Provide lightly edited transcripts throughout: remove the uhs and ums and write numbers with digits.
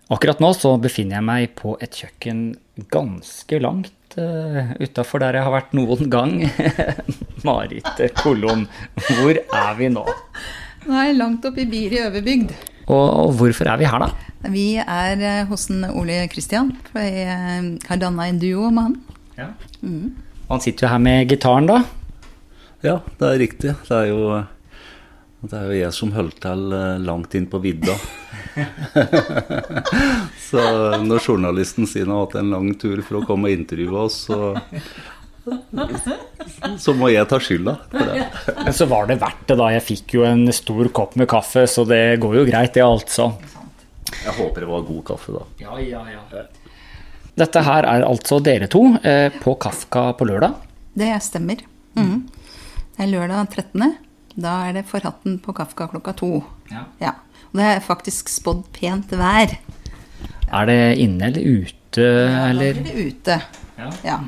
Akkurat nå så befinner jeg meg på et kjøkken ganske langt utenfor der jeg har vært noen gang. Marit Kollon, hvor vi nå? Nå jeg langt oppe i Biri Øverbygd. Og hvorfor vi her da? Vi hos en Ole Kristian, for jeg har dannet en duo med han. Ja. Han sitter jo her med gitaren da. Ja, det riktig. Det jo jeg som holdt til langt inn på vidda. Så når journalisten sier han har hatt en lang tur for å komme og intervjue oss, så må jeg ta skylda for det. Men så var det verdt det da. Jeg fikk jo en stor kopp med kaffe, så det går jo greit det altså. Jeg håper det var god kaffe da. Ja. Dette her altså dere to på Kafka på lørdag? Det stemmer. Det lørdag 13. Da det forhatten på Kafka klokka 2. Ja. Og det faktisk spådd pent vær. Det inne eller ute? Ja, eller? Da blir det ute. Ja.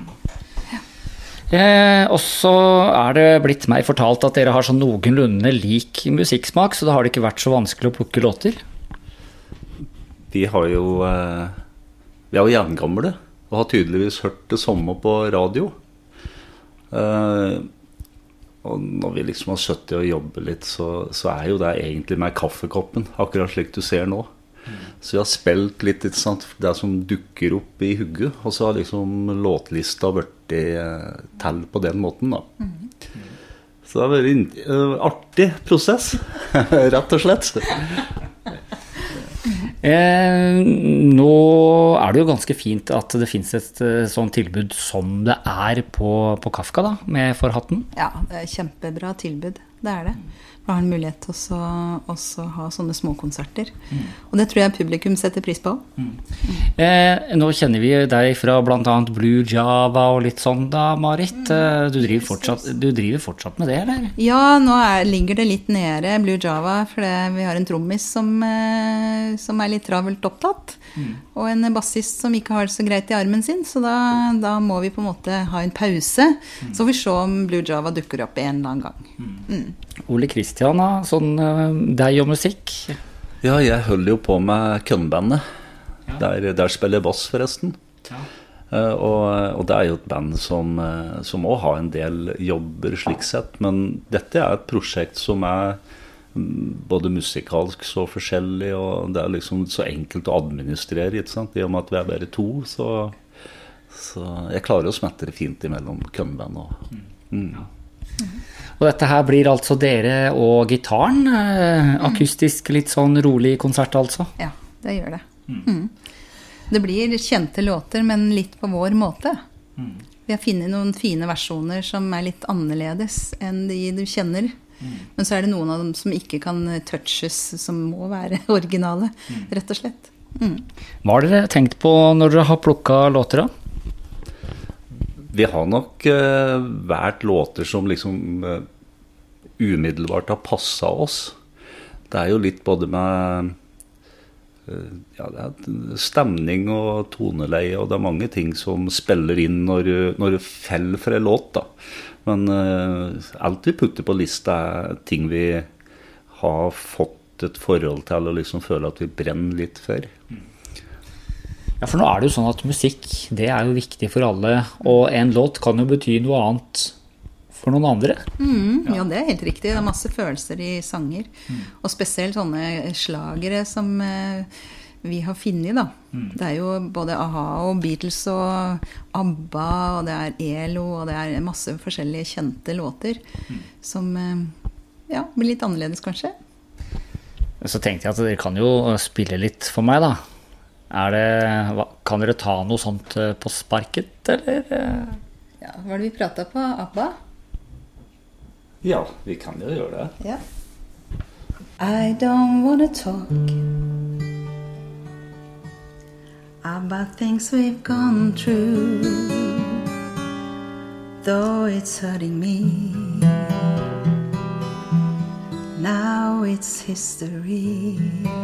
Og så det blitt meg fortalt at dere har sånn noenlunde lik musikksmak, så da har det ikke vært så vanskelig å plukke låter. Vi har jo jerngamle, og har tydeligvis hørt det samme på radio. Og når vi liksom har suttet og jobbet litt, så jo det egentlig med kaffekoppen, akkurat slik du ser nå. Så vi har spilt litt, ikke sant, det som dukker opp i hugget, og så har liksom låtlista vært til på den måten da. Så det har vært en artig prosess, rett og slett. Nå det jo ganske fint at det finnes et sånt tilbud som det på Kafka da, med forhatten. Ja, det kjempebra tilbud, det det. Vi har en mulighet til å ha sånne småkonserter. Og det tror jeg publikum setter pris på. Nå kjenner vi deg fra blant annet Blue Java og litt sånn da, Marit. Du driver fortsatt med det, eller? Ja, nå ligger det litt nede Blue Java, for vi har en trommis som litt travelt opptatt. Og en bassist som ikke har det så greit i armen sin, så da må vi på en måte ha en pause. Så vi se om Blue Java dukker opp en eller annen gang. Ole Kristian, sånn deg og musikk? Ja, jeg holder jo på med Kønnbandet. Der spiller jeg bass forresten. Og det jo et band som også har en del jobber slik sett, men dette et prosjekt som både musikalsk så forskjellig, og det liksom så enkelt å administrere, ikke sant? I og med at vi bare to, så jeg klarer å smette det fint imellom Kønnband og... Og dette her blir altså dere og gitaren, akustisk litt sånn rolig konsert altså? Ja, det gjør det. Det blir kjente låter, men litt på vår måte. Vi har funnet noen fine versjoner som litt annerledes enn de du kjenner. Men så det noen av dem som ikke kan touches, som må være originale, rett og slett. Hva har dere tenkt på når dere har plukket låter da? Vi har nok vært låter som liksom umiddelbart har passet oss. Det jo litt både med det stemning og toneleie, og det mange ting som spiller inn når du feller for en låt da. Men alt vi putter på lista ting vi har fått et forhold til, og liksom føler at vi brenner litt for. Ja, for nå det jo sånn at musikk, det jo viktig for alle, og en låt kan jo bety noe annet for noen andre. Ja, det helt riktig. Det masse følelser i sanger, og spesielt sånne slagere som vi har funnet da. Det jo både A-ha og Beatles og ABBA, og det ELO, og det masse forskjellige kjente låter som blir litt annerledes kanskje. Så tenkte jeg at dere kan jo spille litt for meg da. Kan dere ta noe sånt på sparket, eller? Ja, hva det vi pratet på? ABBA? Ja, vi kan jo gjøre det. Ja. I don't wanna talk about things we've gone through, though it's hurting me. Now it's history.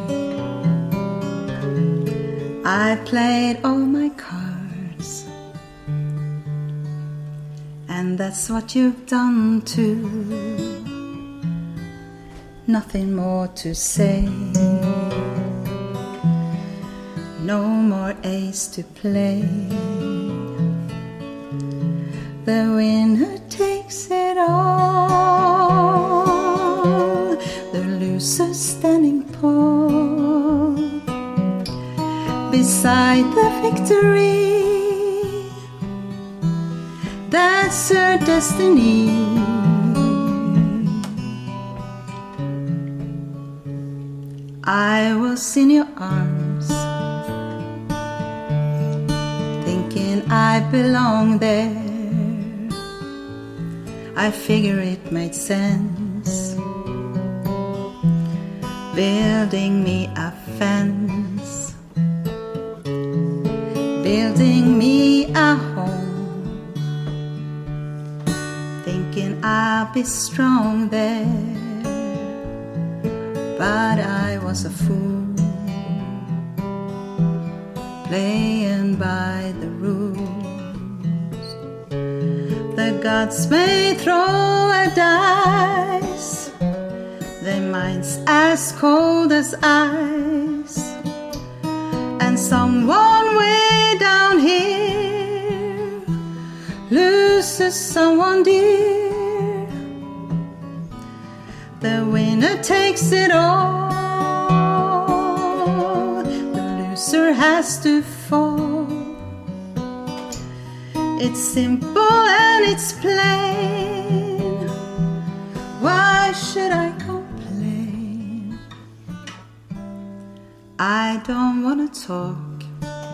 I played all my cards, and that's what you've done too. Nothing more to say. no more ace to play. The winner takes it all, the loser standing tall beside the victory. That's her destiny. I was in your arms, thinking I belong there. I figure it made sense, building me a fence, building me a home, thinking I'll be strong there. But I was a fool, playing by the rules. The gods may throw a dice, their minds as cold as ice, and someone way down here loses someone dear. The winner takes it all, the loser has to fall. It's simple and it's plain. Why should I complain? I don't want to talk.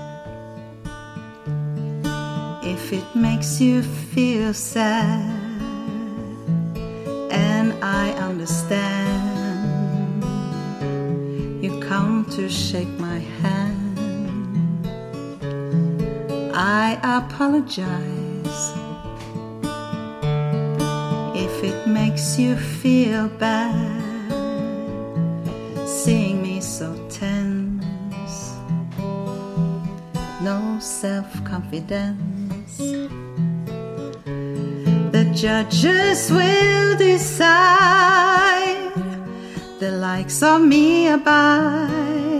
If it makes you feel sad, and I understand, you come to shake my hand. I apologize if it makes you feel bad, seeing me so tense, no self-confidence. The judges will decide, the likes of me abide.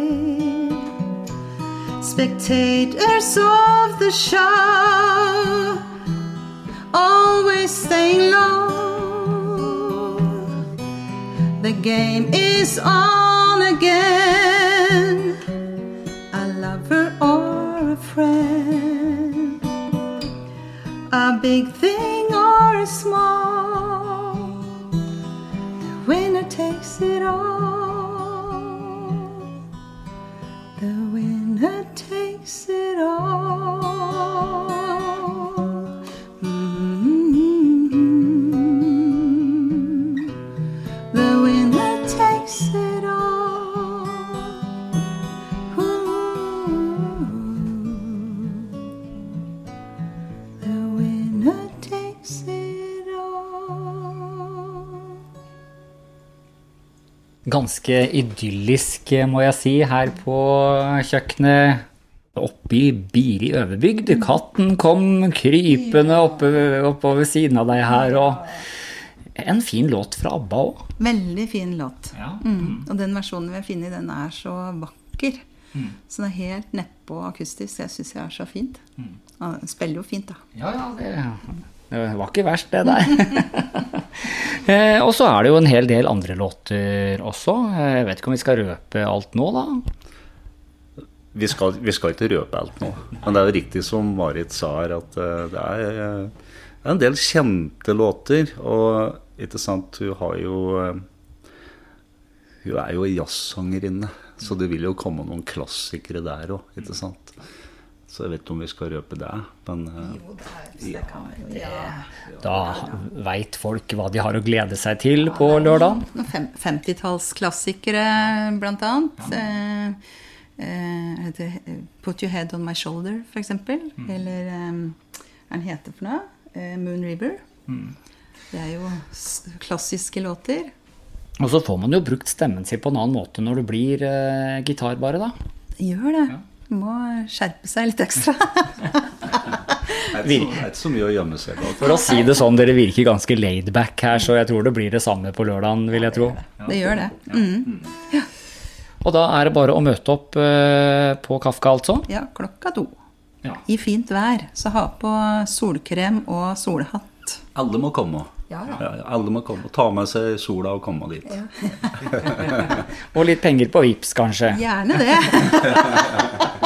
Spectators of the show, always staying low. The game is on again, a lover or a friend, a big thing or a small, the winner takes it all. The winner takes it all. Mm-hmm. The winner takes it all. Ooh. The winner takes it all. Ganske idyllisk, må jeg si, her på kjøkkenet oppe i Biri Øverbygd. Katten kom krypende oppover siden av deg her, og en fin låt fra ABBA også. Veldig fin låt. Ja. Og den versjonen vi har funnet, den er så vakker. Så den er helt neppe og akustisk. Jeg synes det er så fint. Den spiller jo fint da. Ja, det var ikke verst det der. Og så er det jo en hel del andre låter også. Jeg vet ikke om vi skal røpe alt nå da. Vi skal ikke røpe alt nå, men det er jo riktig som Marit sa her, at det er en del kjente låter, og ikke sant, hun er jo jazzsangerinne, så det vil jo komme noen klassikere der også, ikke sant? Så jeg vet ikke om vi skal røpe det, men det kan vi. Da vet folk hva de har å glede seg til på lørdag. 50-tallsklassikere blant annet. Put Your Head on My Shoulder, for eksempel. Eller den heter for noe? Moon River. Det er jo klassiske låter. Og så får man jo brukt stemmen sin på en annen måte når du blir gitar bare da. Gjør det. Du må skjerpe seg litt ekstra. Det er ikke så mye å gjemme seg på. For å si det sånn, dere virker ganske laid back her, så jeg tror det blir det samme på lørdagen, vil jeg tro. Det gjør det. Ja. Og da det bare å møte opp på Kafka altså? Ja, 2:00. Ja. I fint vær, så ha på solkrem og solhatt. Alle må komme. Ja. Alle må komme. Ta med seg sola og komme dit. Ja. Og litt penger på Vipps, kanskje. Gjerne det.